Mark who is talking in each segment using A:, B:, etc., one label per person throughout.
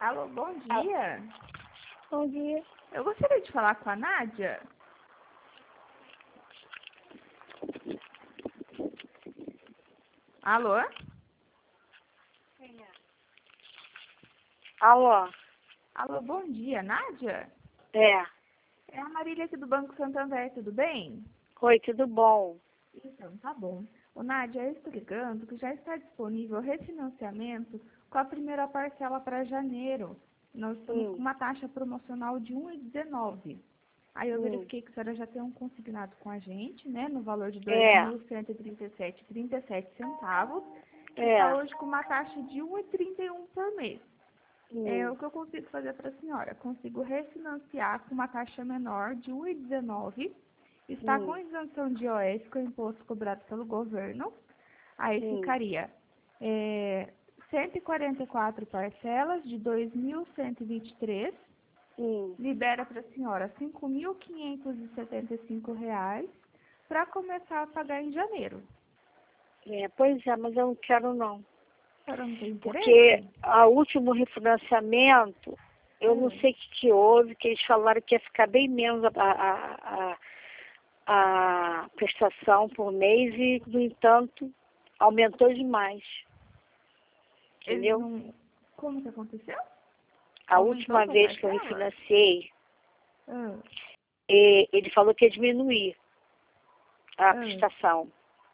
A: Alô, bom
B: Ah,
A: dia.
B: bom dia.
A: Eu gostaria de falar com a Nádia. Alô?
B: Alô?
A: Alô, bom dia, Nádia?
B: É.
A: É a Marília aqui do Banco Santander, tudo bem?
B: Oi, tudo bom?
A: Então, tá bom. Ô, Nádia, eu estou ligando que já está disponível refinanciamento com a primeira parcela para janeiro. Nós estamos com uma taxa promocional de 1,19. Aí eu verifiquei que a senhora já tem um consignado com a gente, né, no valor de
B: É.
A: 2.137,37 centavos, que está
B: É.
A: hoje com uma taxa de 1,31 por mês. É
B: Hum.
A: o que eu consigo fazer para a senhora. Consigo refinanciar com uma taxa menor de 1,19. Está com isenção de IOS, que é o imposto cobrado pelo governo. Aí ficaria 144 parcelas de 2.123. Libera para a senhora R$ 5.575 para começar a pagar em janeiro.
B: É, pois é, mas eu não quero não.
A: A senhora não tem
B: Porque
A: interesse?
B: o último refinanciamento, eu não sei o que houve, que eles falaram que ia ficar bem menos a prestação por mês e, no entanto, aumentou demais.
A: Eles
B: Entendeu?
A: não... Como que aconteceu?
B: A
A: Aumentou
B: última
A: sua
B: vez que eu
A: parcela?
B: refinanciei,
A: Ah,
B: ele falou que ia diminuir a prestação.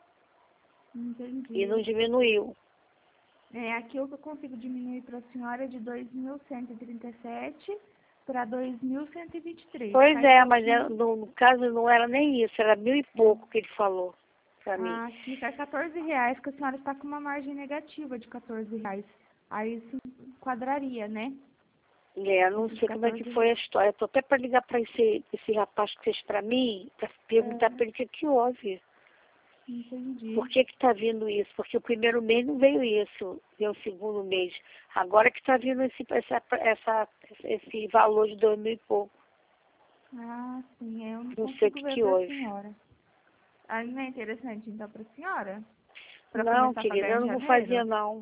B: E não
A: entendi.
B: diminuiu.
A: Aqui o que eu consigo diminuir para a senhora é de 2.137 para 2.123.
B: Pois
A: Cai
B: é, mas
A: pouquinho.
B: no caso não era nem isso, era 1.000 e pouco que ele falou pra mim.
A: Aqui cai R$ 14, que a senhora está com uma margem negativa de R$ 14. Aí se enquadraria, né?
B: É, não
A: Esses
B: sei como é que foi a
A: R$ 14.
B: história. Tô até para ligar para esse rapaz que fez pra mim, para perguntar para ele o que houve.
A: Entendi.
B: Por que tá vindo isso? Porque o primeiro mês não veio isso, veio o segundo mês. Agora que tá vindo esse valor de 2.000 e pouco.
A: Sim, eu não
B: Não sei o
A: consigo ver
B: que
A: para a
B: houve.
A: senhora. Aí não é interessante então para a senhora? Para
B: Não,
A: começar a
B: querida,
A: pagar
B: eu
A: em
B: não vou fazer
A: janeiro?
B: não.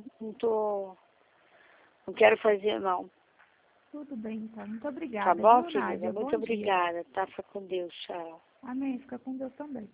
B: Não quero fazer não.
A: Tudo bem, então. Muito
B: Tá
A: obrigada,
B: bom,
A: viu,
B: querida?
A: Nádia?
B: Muito
A: Bom dia.
B: obrigada. Tá? Fica com Deus. Tchau.
A: Amém. Fica com Deus também.